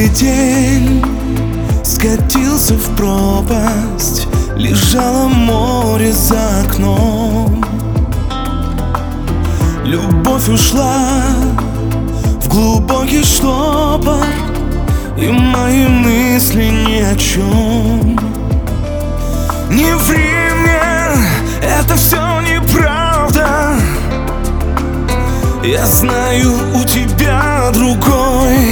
Новый день скатился в пропасть, лежало море за окном. Любовь ушла в глубокий штопор, и мои мысли ни о чем. Не ври мне, это все неправда. Я знаю, у тебя другой.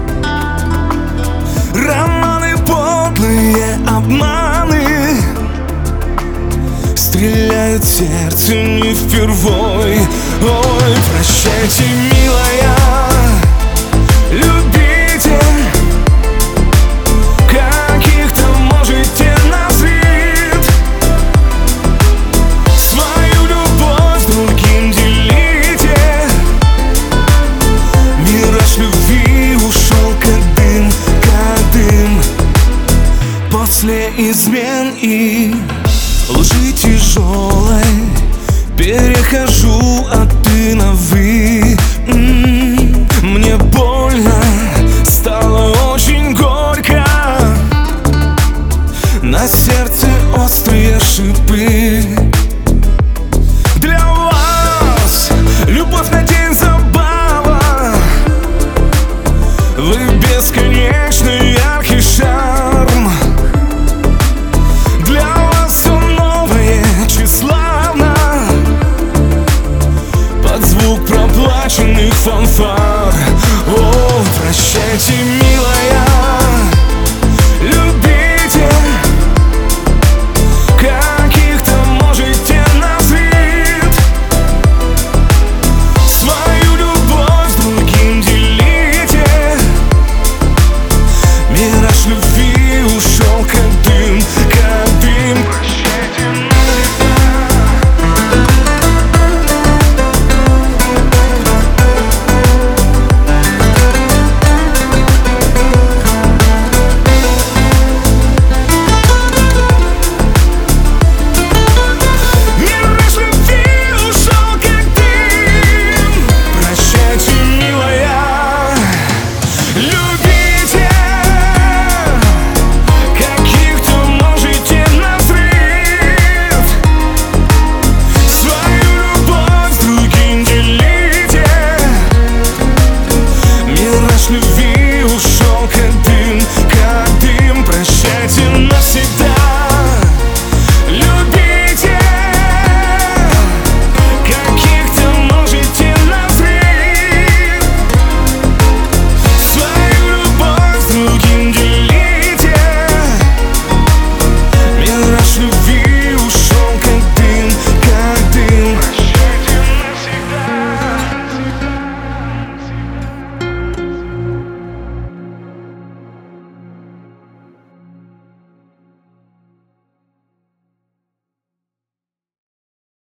Романы подлые, обманы стреляют в сердце не впервой. Ой, прощайте, милая, любите, каких-то можете на вид. Свою любовь с другим делите. Мираж любви ушел как дым, как дым. После измен и лжи тяжелой перехожу от ты на вы. Мне больно, стало очень горько, на сердце острый